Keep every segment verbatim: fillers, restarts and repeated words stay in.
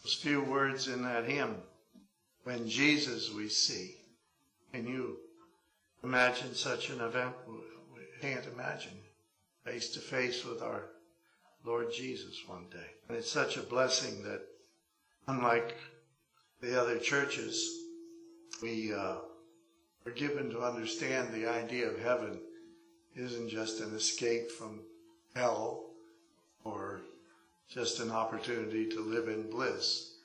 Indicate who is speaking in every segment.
Speaker 1: Those few words in that hymn, when Jesus we see. Can you imagine such an event? We can't imagine. Face to face with our Lord Jesus one day. And it's such a blessing that, unlike the other churches, we uh, are given to understand the idea of heaven isn't just an escape from hell or just an opportunity to live in bliss,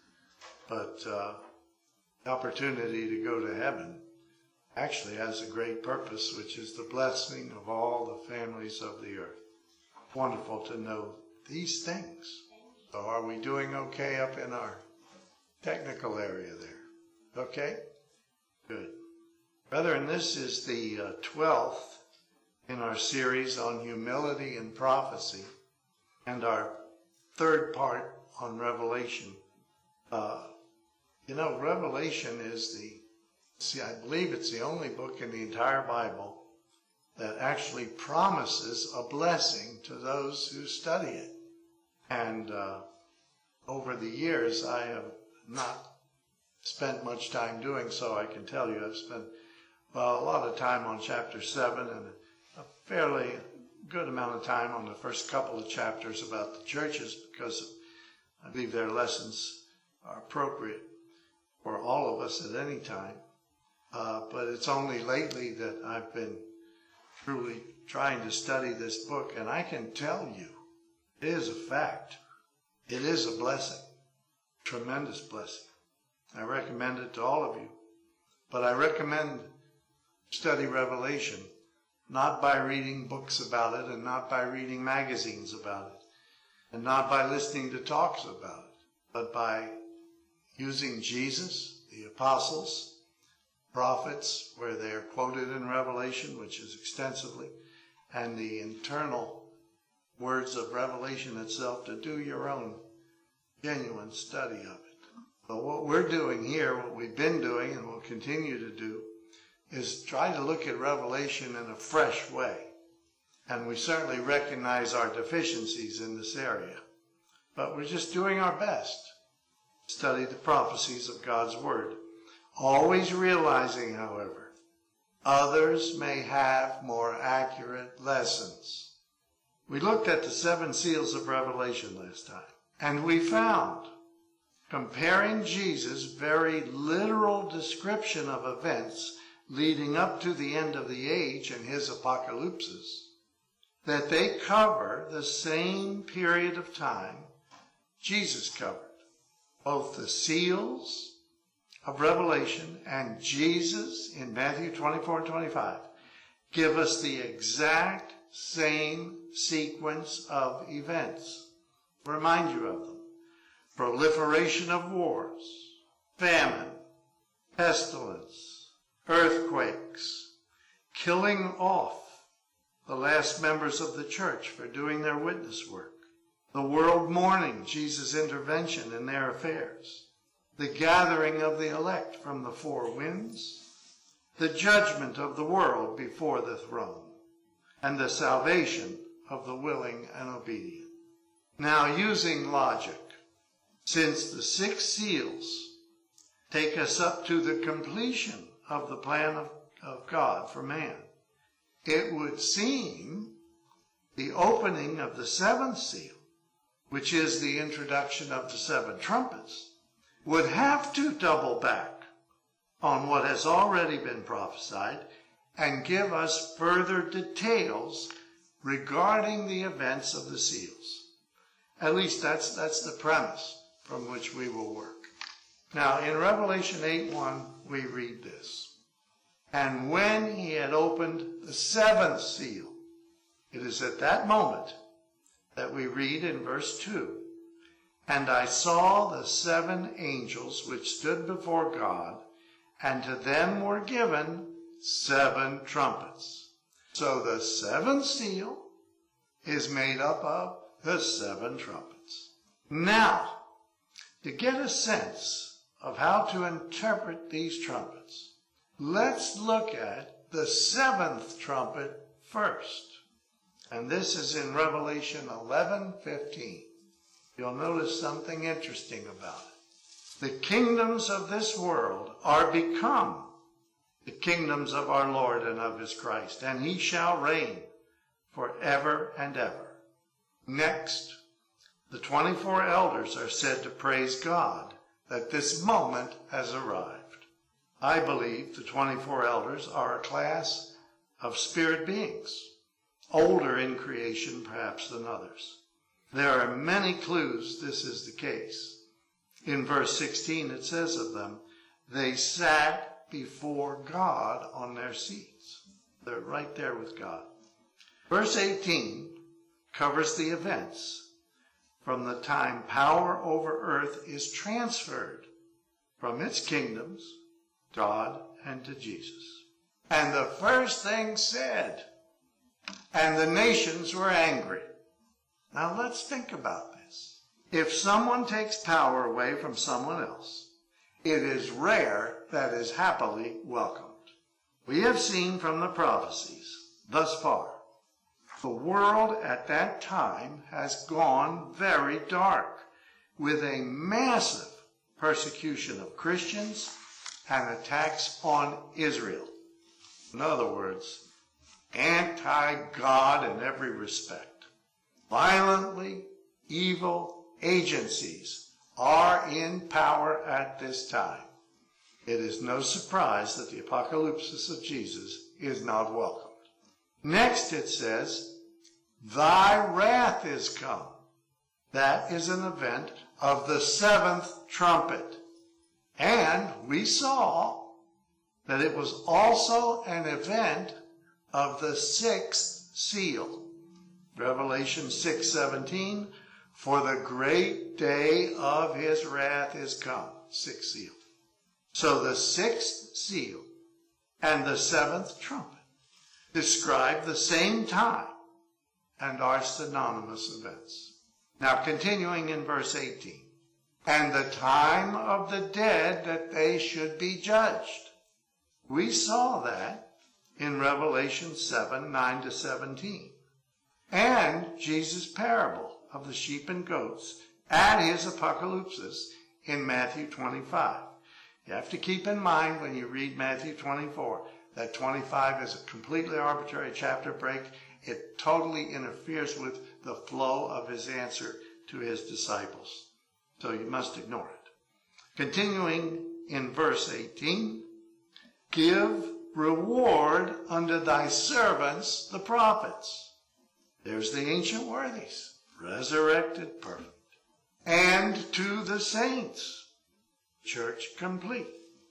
Speaker 1: but uh, the opportunity to go to heaven actually has a great purpose, which is the blessing of all the families of the earth. Wonderful to know these things. So are we doing okay up in our technical area there? Okay? Good. Brethren, this is the uh, twelfth in our series on humility and prophecy, and our third part on Revelation. Uh, you know, Revelation is the, see, I believe it's the only book in the entire Bible that actually promises a blessing to those who study it. And uh, over the years, I have not spent much time doing so. I can tell you I've spent, well, a lot of time on chapter seven and a fairly good amount of time on the first couple of chapters about the churches, because I believe their lessons are appropriate for all of us at any time. Uh, but it's only lately that I've been truly trying to study this book, and I can tell you, it is a fact. It is a blessing, tremendous blessing. I recommend it to all of you. But I recommend study Revelation, not by reading books about it, and not by reading magazines about it, and not by listening to talks about it, but by using Jesus, the apostles, prophets, where they are quoted in Revelation, which is extensively, and the internal words of Revelation itself, to do your own genuine study of it. But what we're doing here, what we've been doing and will continue to do, is try to look at Revelation in a fresh way. And we certainly recognize our deficiencies in this area. But we're just doing our best to study the prophecies of God's Word. Always realizing, however, others may have more accurate lessons. We looked at the seven seals of Revelation last time, and we found, comparing Jesus' very literal description of events leading up to the end of the age and his apocalypses, that they cover the same period of time Jesus covered. Both the seals of Revelation and Jesus in Matthew twenty-four and twenty-five give us the exact same sequence of events. Remind you of them. Proliferation of wars, famine, pestilence, earthquakes, killing off the last members of the church for doing their witness work, the world mourning Jesus' intervention in their affairs, the gathering of the elect from the four winds, the judgment of the world before the throne, and the salvation of the willing and obedient. Now, using logic, since the six seals take us up to the completion of the plan of, of God for man, it would seem the opening of the seventh seal, which is the introduction of the seven trumpets, would have to double back on what has already been prophesied and give us further details regarding the events of the seals. At least that's, that's the premise from which we will work. Now, in Revelation eight one, we read this. And when he had opened the seventh seal, it is at that moment that we read in verse two, and I saw the seven angels which stood before God, and to them were given seven trumpets. So the seventh seal is made up of the seven trumpets. Now, to get a sense of how to interpret these trumpets, let's look at the seventh trumpet first. And this is in Revelation eleven fifteen. You'll notice something interesting about it. The kingdoms of this world are become the kingdoms of our Lord and of his Christ, and he shall reign forever and ever. Next, the twenty-four elders are said to praise God that this moment has arrived. I believe the twenty-four elders are a class of spirit beings, older in creation perhaps than others. There are many clues this is the case. In verse sixteen it says of them, they sat before God on their seats. They're right there with God. Verse eighteen covers the events from the time power over earth is transferred from its kingdoms, God, and to Jesus. And the first thing said, and the nations were angry. Now let's think about this. If someone takes power away from someone else, it is rare that is happily welcomed. We have seen from the prophecies thus far, the world at that time has gone very dark with a massive persecution of Christians and attacks on Israel. In other words, anti-God in every respect. Violently evil agencies are in power at this time. It is no surprise that the apocalypse of Jesus is not welcomed. Next it says, thy wrath is come. That is an event of the seventh trumpet. And we saw that it was also an event of the sixth seal. Revelation six seventeen, for the great day of his wrath is come. Sixth seal. So the sixth seal and the seventh trumpet describe the same time and are synonymous events. Now continuing in verse eighteen, and the time of the dead that they should be judged. We saw that in Revelation seven, nine to seventeen. And Jesus' parable of the sheep and goats at his apocalypse in Matthew twenty-five. You have to keep in mind when you read Matthew twenty-four that twenty-five is a completely arbitrary chapter break. It totally interferes with the flow of his answer to his disciples. So you must ignore it. Continuing in verse eighteen, give reward unto thy servants, the prophets. There's the ancient worthies, resurrected, perfect. And to the saints, church complete.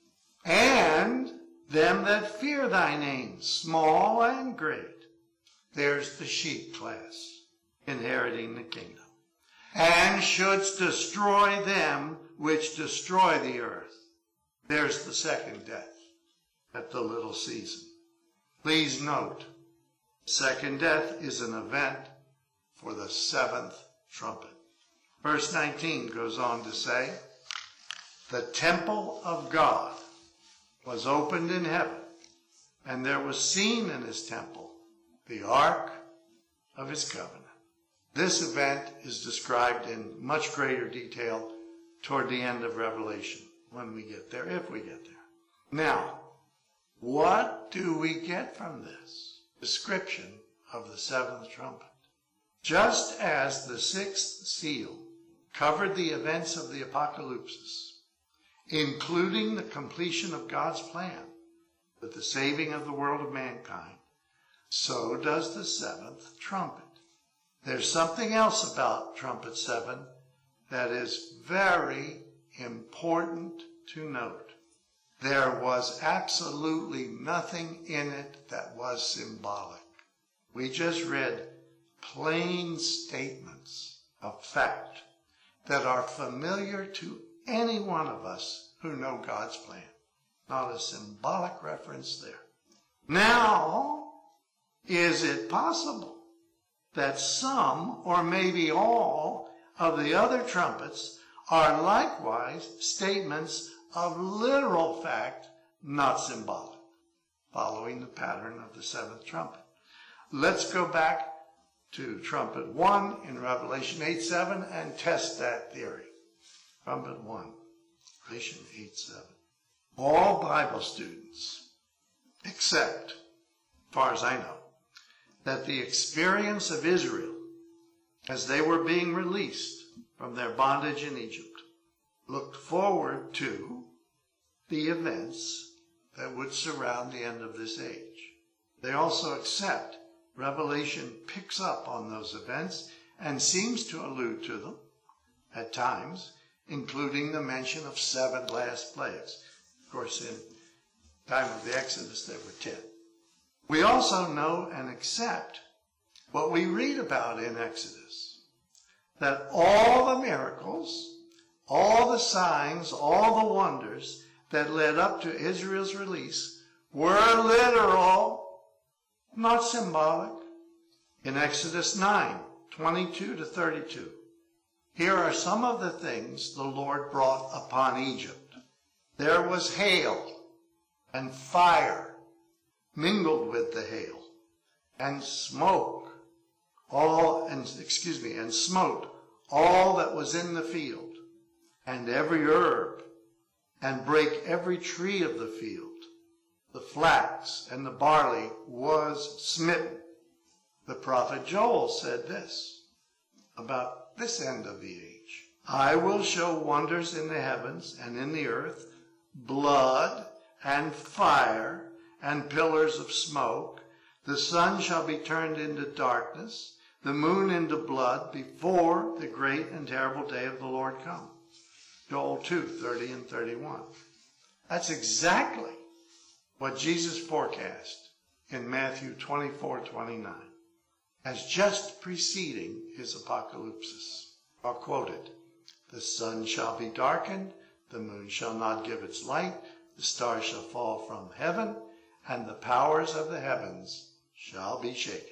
Speaker 1: And them that fear thy name, small and great. There's the sheep class, inheriting the kingdom. And shouldst destroy them which destroy the earth. There's the second death at the little season. Please note, second death is an event for the seventh trumpet. Verse nineteen goes on to say, the temple of God was opened in heaven, and there was seen in his temple the ark of his covenant. This event is described in much greater detail toward the end of Revelation when we get there, if we get there. Now, what do we get from this description of the seventh trumpet? Just as the sixth seal covered the events of the apocalypse, including the completion of God's plan with the saving of the world of mankind, so does the seventh trumpet. There's something else about trumpet seven that is very important to note. There was absolutely nothing in it that was symbolic. We just read plain statements of fact that are familiar to any one of us who know God's plan. Not a symbolic reference there. Now, is it possible that some, or maybe all, of the other trumpets are likewise statements of literal fact, not symbolic, following the pattern of the seventh trumpet? Let's go back to trumpet one in Revelation eight seven and test that theory. Trumpet one. Revelation eight seven. All Bible students accept, as far as I know, that the experience of Israel as they were being released from their bondage in Egypt looked forward to the events that would surround the end of this age. They also accept Revelation picks up on those events and seems to allude to them at times, including the mention of seven last plagues. Of course, in the time of the Exodus, there were ten. We also know and accept what we read about in Exodus, that all the miracles, all the signs, all the wonders that led up to Israel's release were literal, not symbolic. In Exodus nine, twenty-two to thirty-two, here are some of the things the Lord brought upon Egypt. There was hail and fire mingled with the hail, and smoke, all, and excuse me, and smote all that was in the field, and every herb, and brake every tree of the field. The flax and the barley was smitten. The prophet Joel said this about this end of the age. I will show wonders in the heavens and in the earth, blood and fire and pillars of smoke. The sun shall be turned into darkness, the moon into blood, before the great and terrible day of the Lord come. Joel two, thirty and thirty-one. That's exactly what Jesus forecast in Matthew twenty-four, twenty-nine, as just preceding his apocalypsis. I'll quote it. The sun shall be darkened, the moon shall not give its light, the stars shall fall from heaven, and the powers of the heavens shall be shaken.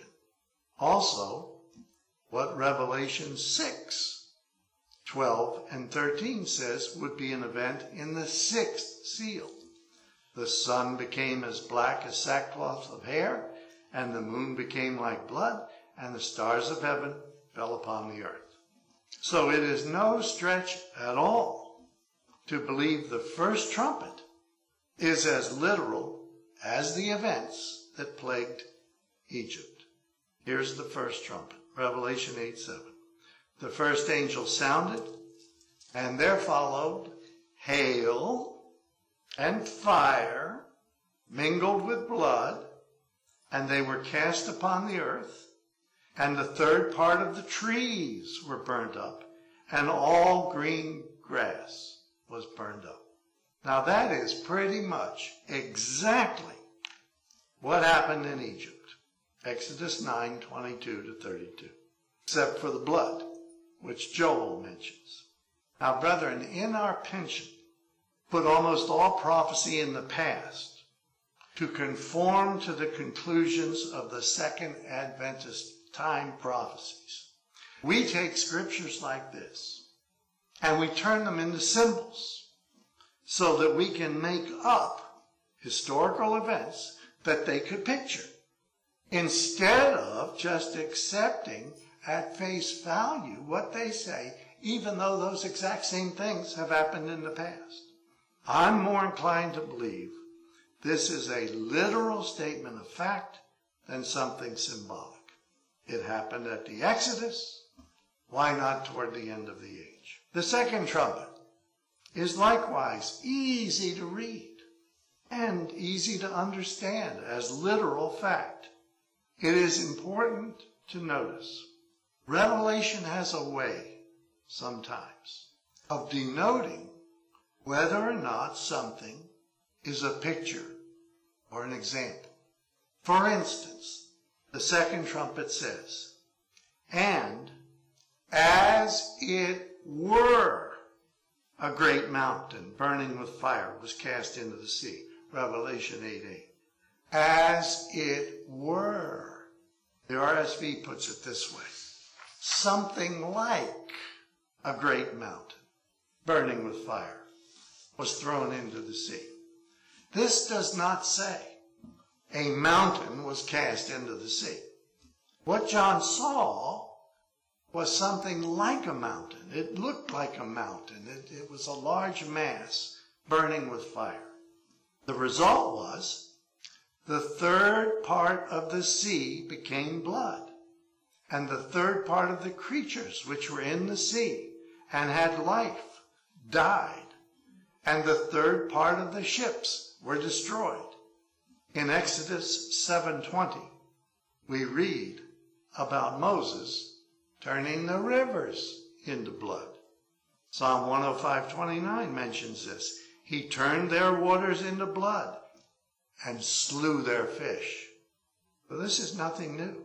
Speaker 1: Also, what Revelation six, twelve and thirteen says would be an event in the sixth seal. The sun became as black as sackcloth of hair, and the moon became like blood, and the stars of heaven fell upon the earth. So it is no stretch at all to believe the first trumpet is as literal as the events that plagued Egypt. Here's the first trumpet, Revelation eight seven. The first angel sounded, and there followed hail and fire mingled with blood, and they were cast upon the earth, and the third part of the trees were burned up, and all green grass was burned up. Now that is pretty much exactly what happened in Egypt. Exodus nine, twenty-two to thirty-two. Except for the blood, which Joel mentions. Now, brethren, in our pension, put almost all prophecy in the past to conform to the conclusions of the Second Adventist time prophecies. We take scriptures like this and we turn them into symbols so that we can make up historical events that they could picture, instead of just accepting at face value what they say, even though those exact same things have happened in the past. I'm more inclined to believe this is a literal statement of fact than something symbolic. It happened at the Exodus. Why not toward the end of the age? The second trumpet is likewise easy to read and easy to understand as literal fact. It is important to notice Revelation has a way sometimes of denoting whether or not something is a picture or an example. For instance, the second trumpet says, and as it were a great mountain burning with fire was cast into the sea. Revelation eight eight. As it were. The R S V puts it this way. Something like a great mountain burning with fire was thrown into the sea. This does not say a mountain was cast into the sea. What John saw was something like a mountain. It looked like a mountain. It, it was a large mass burning with fire. The result was the third part of the sea became blood, and the third part of the creatures which were in the sea and had life died, and the third part of the ships were destroyed. In Exodus seven twenty, we read about Moses turning the rivers into blood. Psalm one oh five twenty-nine mentions this. He turned their waters into blood and slew their fish. But this is nothing new.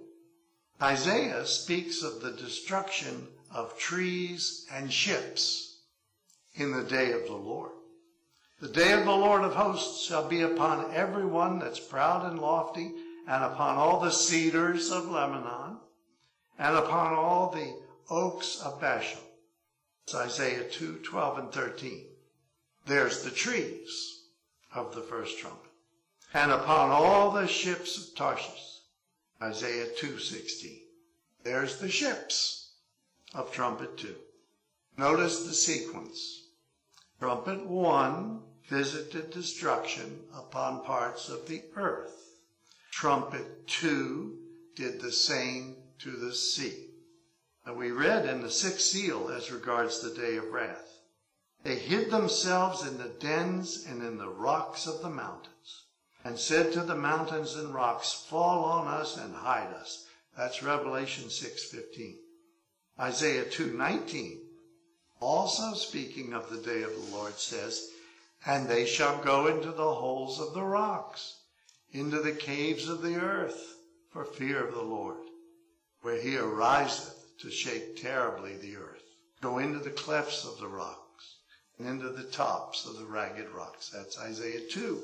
Speaker 1: Isaiah speaks of the destruction of trees and ships in the day of the Lord. The day of the Lord of hosts shall be upon every one that's proud and lofty, and upon all the cedars of Lebanon, and upon all the oaks of Bashan. It's Isaiah two, twelve and thirteen. There's the trees of the first trumpet. And upon all the ships of Tarshish. Isaiah two, sixteen. There's the ships of trumpet two. Notice the sequence. Trumpet one visited destruction upon parts of the earth. Trumpet two did the same to the sea. And we read in the sixth seal as regards the day of wrath. They hid themselves in the dens and in the rocks of the mountains, and said to the mountains and rocks, fall on us and hide us. That's Revelation six fifteen. Isaiah two nineteen, also speaking of the day of the Lord, says, and they shall go into the holes of the rocks, into the caves of the earth, for fear of the Lord, where he ariseth to shake terribly the earth. Go into the clefts of the rocks, and into the tops of the ragged rocks. That's Isaiah two,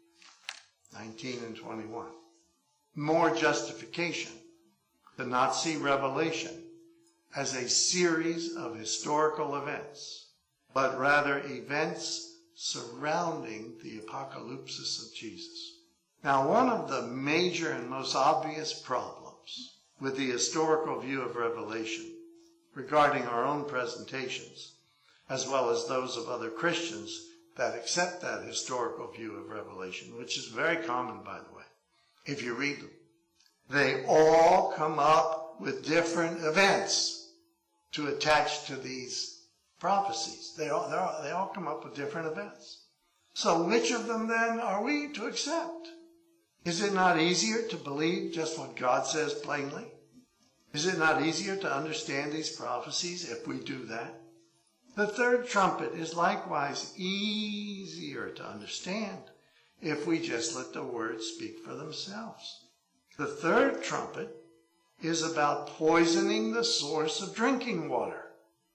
Speaker 1: nineteen and twenty-one. More justification to not see Revelation as a series of historical events, but rather events surrounding the apocalypse of Jesus. Now, one of the major and most obvious problems with the historical view of Revelation regarding our own presentations, as well as those of other Christians that accept that historical view of Revelation, which is very common, by the way, if you read them, they all come up with different events to attach to these prophecies. They all, all, they all come up with different events. So which of them then are we to accept? Is it not easier to believe just what God says plainly? Is it not easier to understand these prophecies if we do that? The third trumpet is likewise easier to understand if we just let the words speak for themselves. The third trumpet is about poisoning the source of drinking water,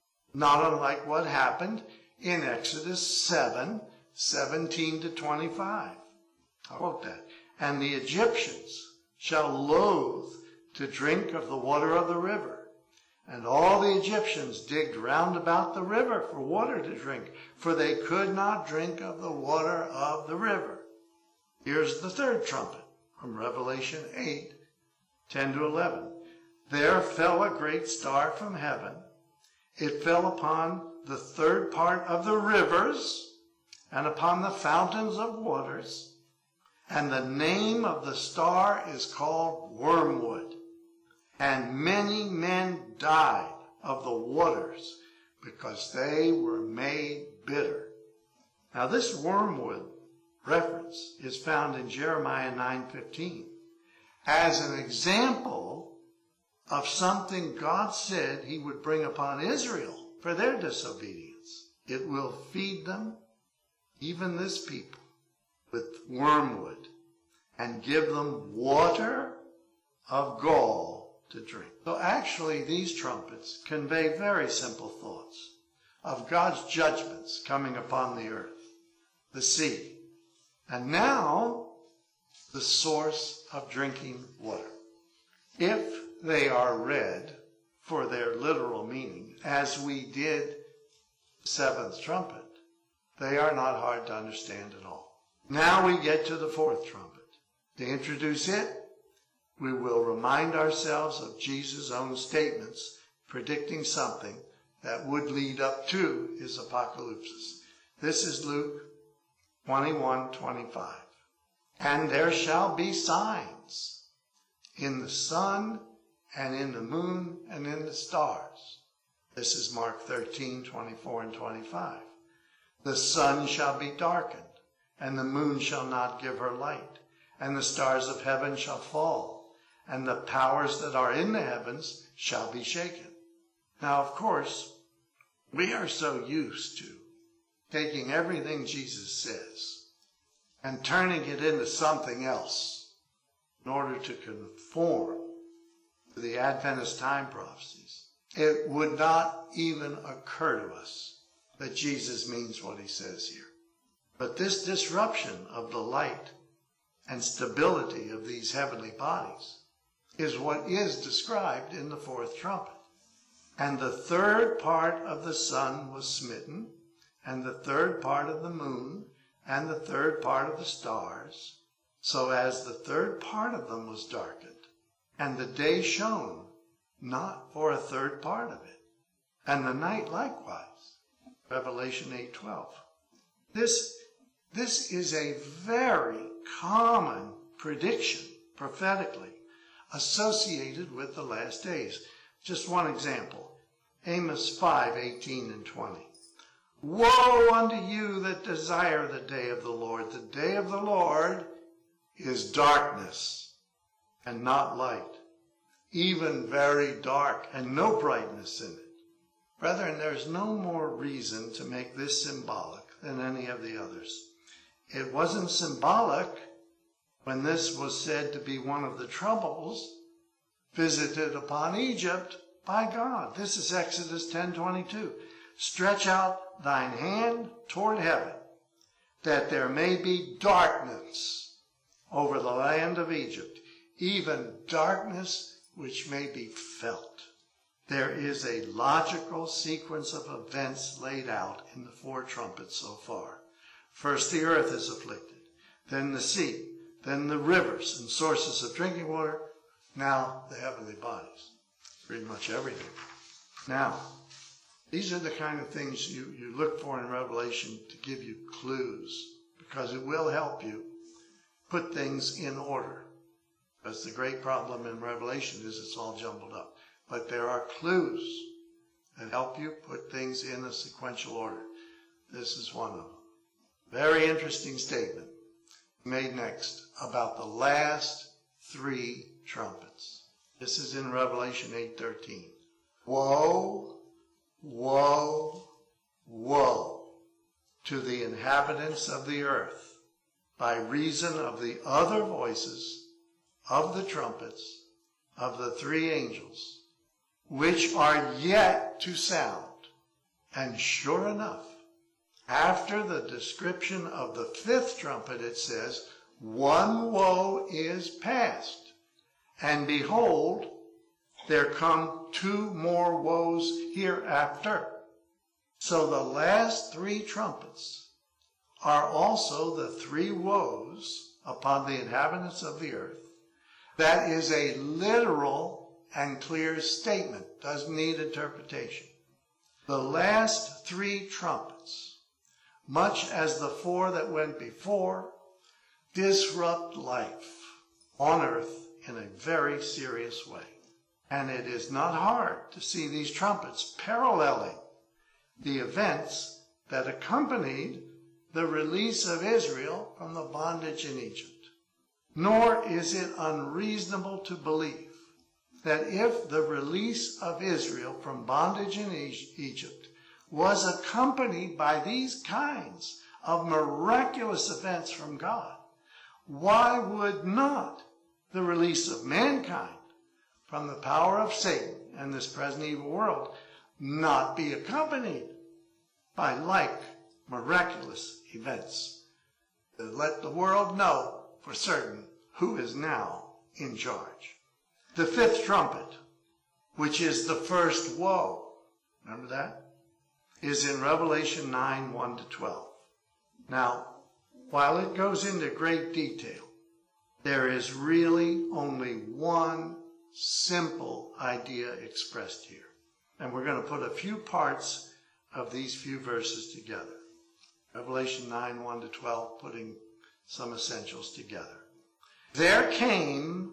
Speaker 1: not unlike what happened in Exodus seven, seventeen to twenty-five. I quote that. And the Egyptians shall loathe to drink of the water of the river. And all the Egyptians digged round about the river for water to drink, for they could not drink of the water of the river. Here's the third trumpet from Revelation eight, ten to eleven. There fell a great star from heaven. It fell upon the third part of the rivers and upon the fountains of waters. And the name of the star is called Wormwood. And many men died of the waters because they were made bitter. Now this wormwood reference is found in Jeremiah nine fifteen as an example of something God said he would bring upon Israel for their disobedience. It will feed them, even this people, with wormwood and give them water of gall to drink. So actually these trumpets convey very simple thoughts of God's judgments coming upon the earth, the sea, and now the source of drinking water. If they are read for their literal meaning, as we did the seventh trumpet, they are not hard to understand at all. Now we get to the fourth trumpet. To introduce it, we will remind ourselves of Jesus' own statements predicting something that would lead up to his apocalypse. This is Luke twenty-one twenty-five. And there shall be signs in the sun and in the moon and in the stars. This is Mark thirteen twenty-four and twenty-five. The sun shall be darkened, and the moon shall not give her light, and the stars of heaven shall fall, and the powers that are in the heavens shall be shaken. Now, of course, we are so used to taking everything Jesus says and turning it into something else in order to conform to the Adventist time prophecies. It would not even occur to us that Jesus means what he says here. But this disruption of the light and stability of these heavenly bodies is what is described in the fourth trumpet. And the third part of the sun was smitten, and the third part of the moon, and the third part of the stars, so as the third part of them was darkened, and the day shone not for a third part of it, and the night likewise. Revelation eight twelve. This, this is a very common prediction, prophetically, associated with the last days. Just one example. Amos five eighteen and twenty. Woe unto you that desire the day of the Lord. The day of the Lord is darkness and not light, even very dark and no brightness in it. Brethren, there's no more reason to make this symbolic than any of the others. It wasn't symbolic when this was said to be one of the troubles visited upon Egypt by God. This is Exodus ten twenty-two. Stretch out thine hand toward heaven, that there may be darkness over the land of Egypt, even darkness which may be felt. There is a logical sequence of events laid out in the four trumpets so far. First the earth is afflicted, then the sea, then the rivers and sources of drinking water, now the heavenly bodies. Pretty much everything. Now, these are the kind of things you, you look for in Revelation to give you clues, because it will help you put things in order. Because the great problem in Revelation is it's all jumbled up. But there are clues that help you put things in a sequential order. This is one of them. Very interesting statement made next about the last three trumpets. This is in Revelation eight thirteen. Woe, woe, woe to the inhabitants of the earth by reason of the other voices of the trumpets of the three angels, which are yet to sound. And sure enough, after the description of the fifth trumpet, it says, one woe is past. And behold, there come two more woes hereafter. So the last three trumpets are also the three woes upon the inhabitants of the earth. That is a literal and clear statement. Doesn't need interpretation. The last three trumpets, much as the four that went before, disrupt life on earth in a very serious way. And it is not hard to see these trumpets paralleling the events that accompanied the release of Israel from the bondage in Egypt. Nor is it unreasonable to believe that if the release of Israel from bondage in Egypt was accompanied by these kinds of miraculous events from God, why would not the release of mankind from the power of Satan and this present evil world not be accompanied by like miraculous events that let the world know for certain who is now in charge? The fifth trumpet, which is the first woe, remember that, is in Revelation nine, one to twelve. Now, while it goes into great detail, there is really only one simple idea expressed here. And we're going to put a few parts of these few verses together. Revelation nine, one to twelve, putting some essentials together. There came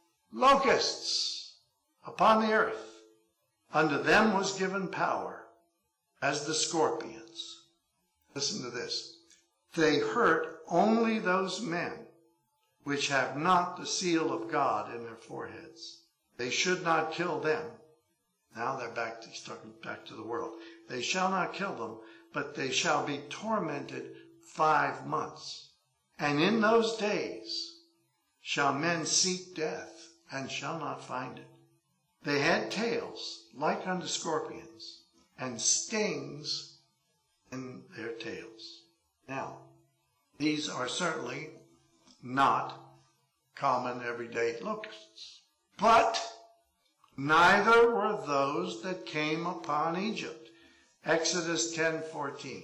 Speaker 1: locusts upon the earth. Unto them was given power as the scorpions. Listen to this. They hurt only those men which have not the seal of God in their foreheads. They should not kill them. Now they're back to, talking back to the world. They shall not kill them, but they shall be tormented five months. And in those days shall men seek death, and shall not find it. They had tails like unto scorpions, and stings in their tails. Now, these are certainly not common everyday locusts, but neither were those that came upon Egypt. Exodus ten fourteen.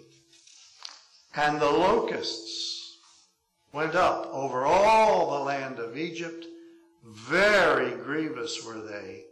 Speaker 1: And the locusts went up over all the land of Egypt. Very grievous were they.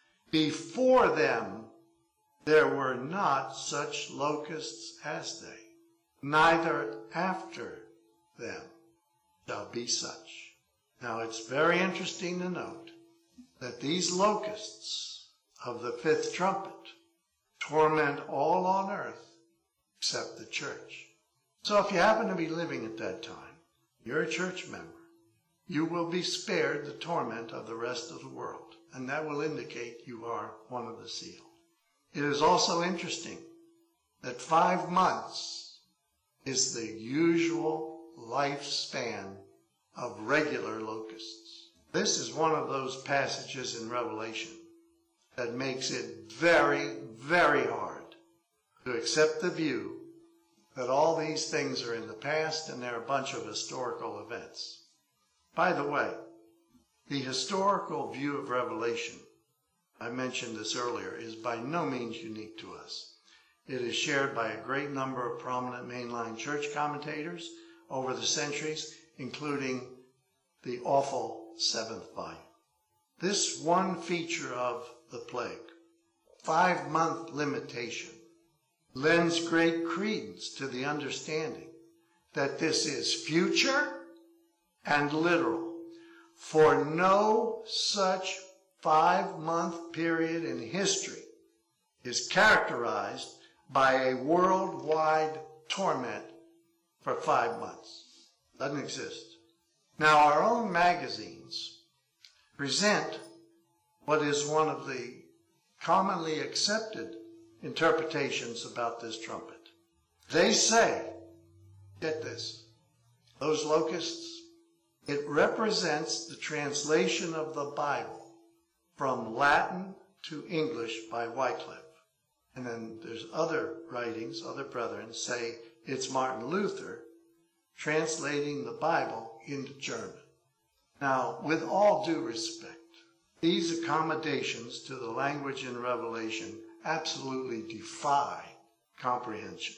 Speaker 1: Before them there were not such locusts as they, neither after them shall be such. Now it's very interesting to note that these locusts of the fifth trumpet torment all on earth except the church. So if you happen to be living at that time, you're a church member, you will be spared the torment of the rest of the world, and that will indicate you are one of the sealed. It is also interesting that five months is the usual lifespan of regular locusts. This is one of those passages in Revelation that makes it very, very hard to accept the view that all these things are in the past and they're a bunch of historical events. By the way, the historical view of Revelation, I mentioned this earlier, is by no means unique to us. It is shared by a great number of prominent mainline church commentators over the centuries, including the awful seventh volume. This one feature of the plague, five-month limitation, lends great credence to the understanding that this is future and literal. For no such five-month period in history is characterized by a worldwide torment for five months. Doesn't exist. Now, our own magazines present what is one of the commonly accepted interpretations about this trumpet. They say, get this, those locusts, it represents the translation of the Bible from Latin to English by Wycliffe. And then there's other writings, other brethren say it's Martin Luther translating the Bible into German. Now, with all due respect, these accommodations to the language in Revelation absolutely defy comprehension.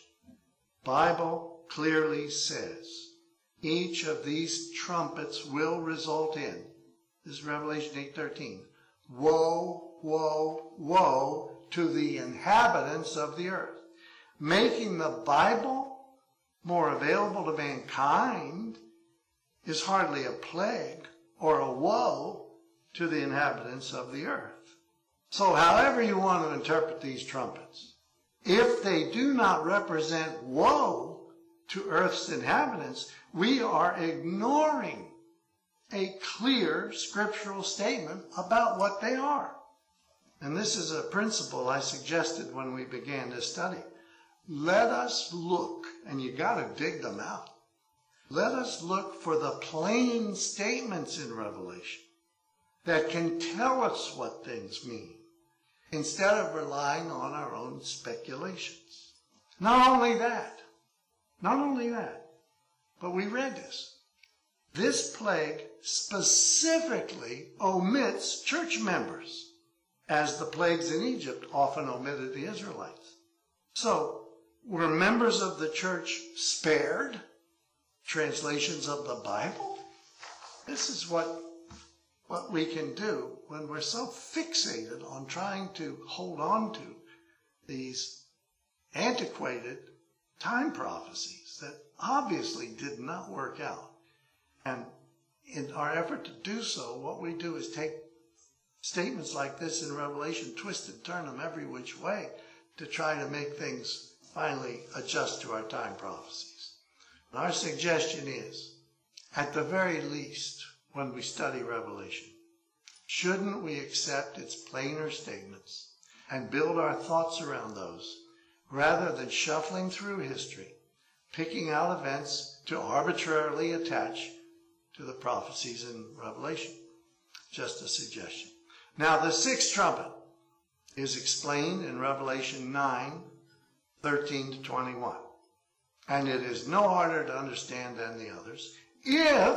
Speaker 1: Bible clearly says each of these trumpets will result in, this is Revelation eight thirteen, woe, woe, woe to the inhabitants of the earth. Making the Bible more available to mankind is hardly a plague or a woe to the inhabitants of the earth. So however you want to interpret these trumpets, if they do not represent woe to earth's inhabitants, we are ignoring a clear scriptural statement about what they are. And this is a principle I suggested when we began this study. Let us look, and you got to dig them out. Let us look for the plain statements in Revelation that can tell us what things mean, instead of relying on our own speculations. Not only that, not only that, but we read this. This plague specifically omits church members, as the plagues in Egypt often omitted the Israelites. So, were members of the church spared translations of the Bible? This is what what we can do when we're so fixated on trying to hold on to these antiquated time prophecies that obviously did not work out. And in our effort to do so, what we do is take statements like this in Revelation, twist and turn them every which way to try to make things finally adjust to our time prophecies. And our suggestion is, at the very least, when we study Revelation, shouldn't we accept its plainer statements and build our thoughts around those, rather than shuffling through history, picking out events to arbitrarily attach to the prophecies in Revelation? Just a suggestion. Now, the sixth trumpet is explained in Revelation nine, thirteen to twenty-one. And it is no harder to understand than the others if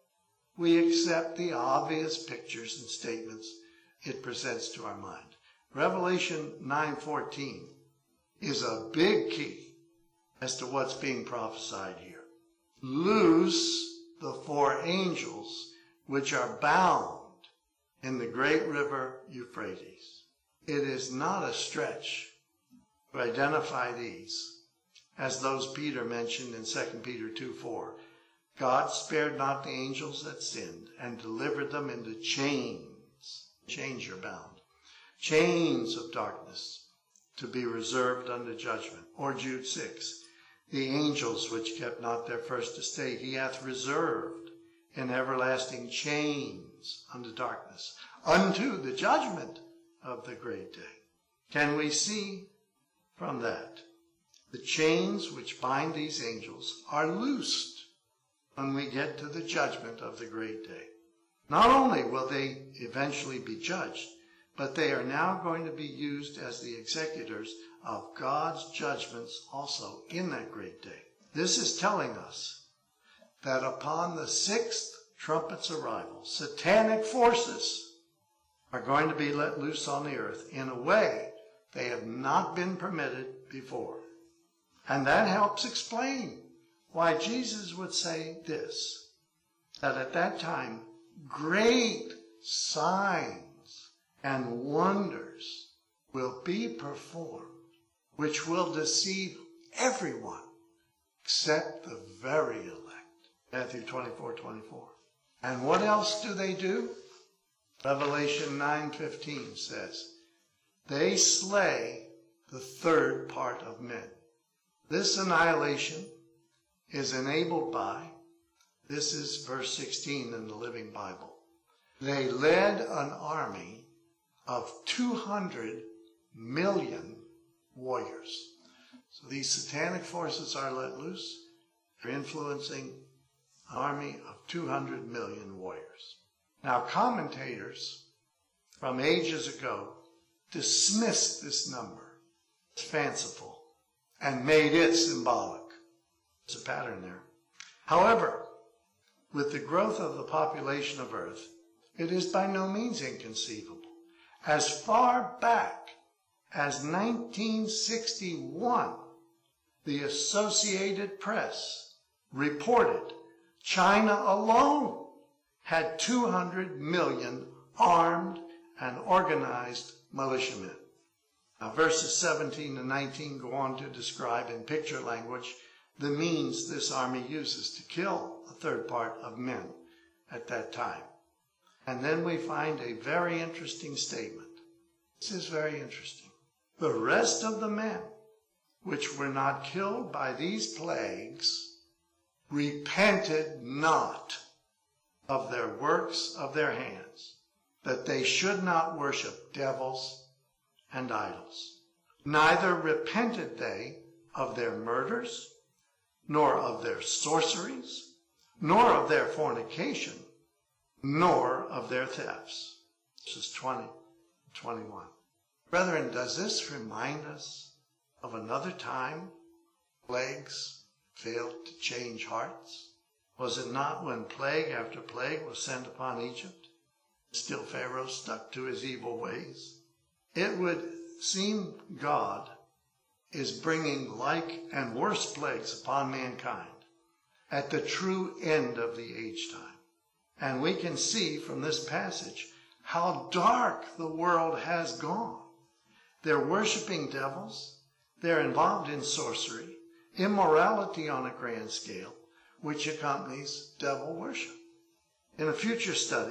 Speaker 1: we accept the obvious pictures and statements it presents to our mind. Revelation nine fourteen is a big key as to what's being prophesied here. Loose the four angels which are bound in the great river Euphrates. It is not a stretch to identify these as those Peter mentioned in Second Peter two four. God spared not the angels that sinned and delivered them into chains. Chains are bound. Chains of darkness to be reserved unto judgment. Or Jude six. The angels which kept not their first estate he hath reserved in everlasting chains unto darkness, unto the judgment of the great day. Can we see from that the chains which bind these angels are loosed when we get to the judgment of the great day? Not only will they eventually be judged, but they are now going to be used as the executors of God's judgments also in that great day. This is telling us that upon the sixth trumpet's arrival, satanic forces are going to be let loose on the earth in a way they have not been permitted before. And that helps explain why Jesus would say this, that at that time, great signs and wonders will be performed, which will deceive everyone except the very elect. Matthew twenty-four twenty-four. And what else do they do? Revelation nine fifteen says, they slay the third part of men. This annihilation is enabled by, this is verse sixteen in the Living Bible, they led an army of two hundred million warriors. So these satanic forces are let loose. They're influencing an army of two hundred million warriors. Now, commentators from ages ago dismissed this number as fanciful and made it symbolic. There's a pattern there. However, with the growth of the population of Earth, it is by no means inconceivable. As far back as nineteen sixty-one, the Associated Press reported China alone had two hundred million armed and organized militiamen. Now, verses seventeen and nineteen go on to describe in picture language the means this army uses to kill a third part of men at that time. And then we find a very interesting statement. This is very interesting. The rest of the men which were not killed by these plagues repented not of their works of their hands, that they should not worship devils and idols. Neither repented they of their murders, nor of their sorceries, nor of their fornication, nor of their thefts. Verses twenty and twenty-one. Brethren, does this remind us of another time plagues failed to change hearts? Was it not when plague after plague was sent upon Egypt? Still Pharaoh stuck to his evil ways. It would seem God is bringing like and worse plagues upon mankind at the true end of the age time. And we can see from this passage how dark the world has gone. They're worshiping devils. They're involved in sorcery, immorality on a grand scale, which accompanies devil worship. In a future study,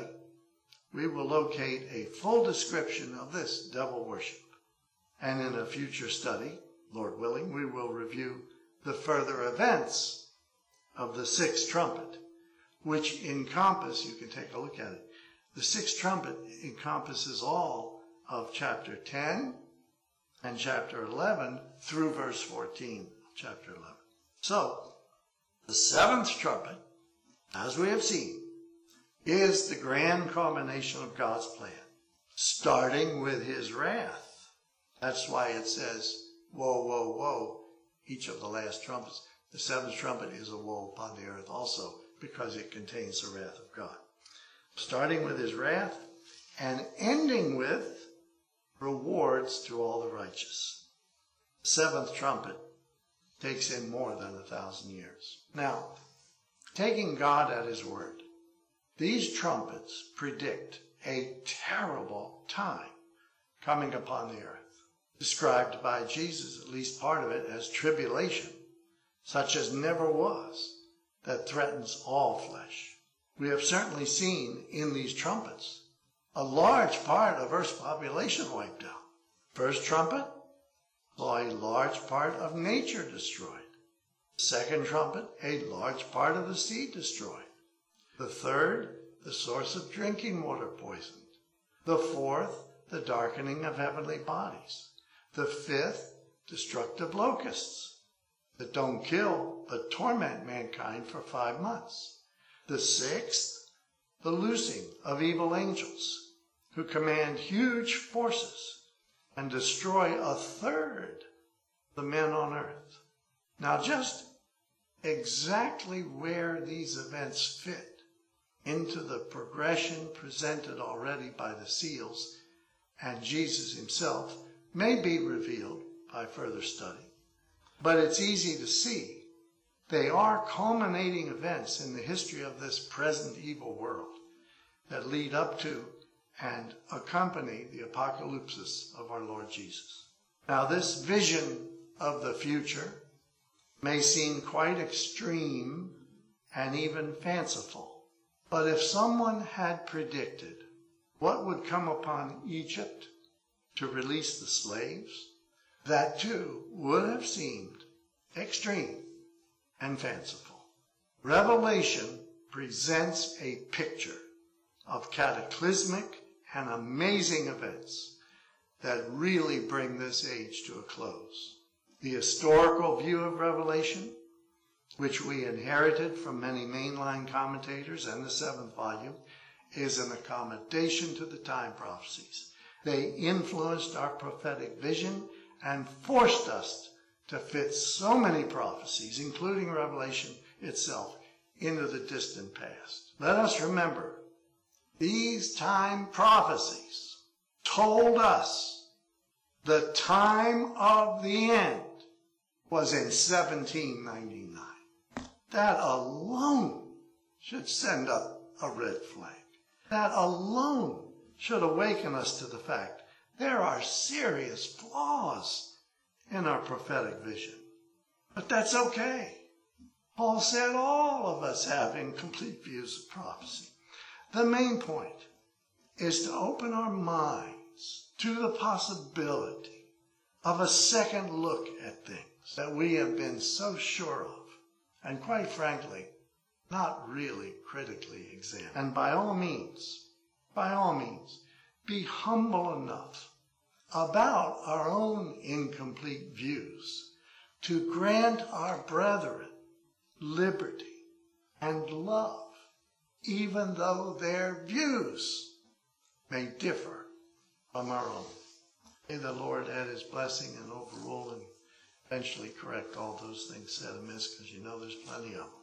Speaker 1: we will locate a full description of this devil worship. And in a future study, Lord willing, we will review the further events of the sixth trumpet, which encompass, you can take a look at it, the sixth trumpet encompasses all of chapter ten and chapter eleven through verse fourteen of chapter eleven. So, the seventh trumpet, as we have seen, is the grand culmination of God's plan, starting with his wrath. That's why it says, woe, woe, woe, each of the last trumpets. The seventh trumpet is a woe upon the earth also, because it contains the wrath of God. Starting with his wrath and ending with rewards to all the righteous. The seventh trumpet takes in more than a thousand years. Now, taking God at his word, these trumpets predict a terrible time coming upon the earth, described by Jesus, at least part of it, as tribulation, such as never was, that threatens all flesh. We have certainly seen in these trumpets a large part of Earth's population wiped out. First trumpet saw a large part of nature destroyed. Second trumpet, a large part of the sea destroyed. The third, the source of drinking water poisoned. The fourth, the darkening of heavenly bodies. The fifth, destructive locusts that don't kill but torment mankind for five months. The sixth, the loosing of evil angels who command huge forces and destroy a third of the men on earth. Now, just exactly where these events fit into the progression presented already by the seals and Jesus himself may be revealed by further study. But it's easy to see they are culminating events in the history of this present evil world that lead up to and accompany the apocalypse of our Lord Jesus. Now, this vision of the future may seem quite extreme and even fanciful. But if someone had predicted what would come upon Egypt to release the slaves, that too would have seemed extreme and fanciful. Revelation presents a picture of cataclysmic and amazing events that really bring this age to a close. The historical view of Revelation, which we inherited from many mainline commentators and the seventh volume, is an accommodation to the time prophecies. They influenced our prophetic vision and forced us to fit so many prophecies, including Revelation itself, into the distant past. Let us remember, these time prophecies told us the time of the end was in seventeen ninety-nine. That alone should send up a red flag. That alone should awaken us to the fact there are serious flaws in our prophetic vision. But that's okay. Paul said all of us have incomplete views of prophecy. The main point is to open our minds to the possibility of a second look at things that we have been so sure of, and quite frankly, not really critically examined. And by all means, by all means, be humble enough about our own incomplete views to grant our brethren liberty and love, even though their views may differ from our own. May the Lord add his blessing and overrule and eventually correct all those things said amiss, because you know there's plenty of them.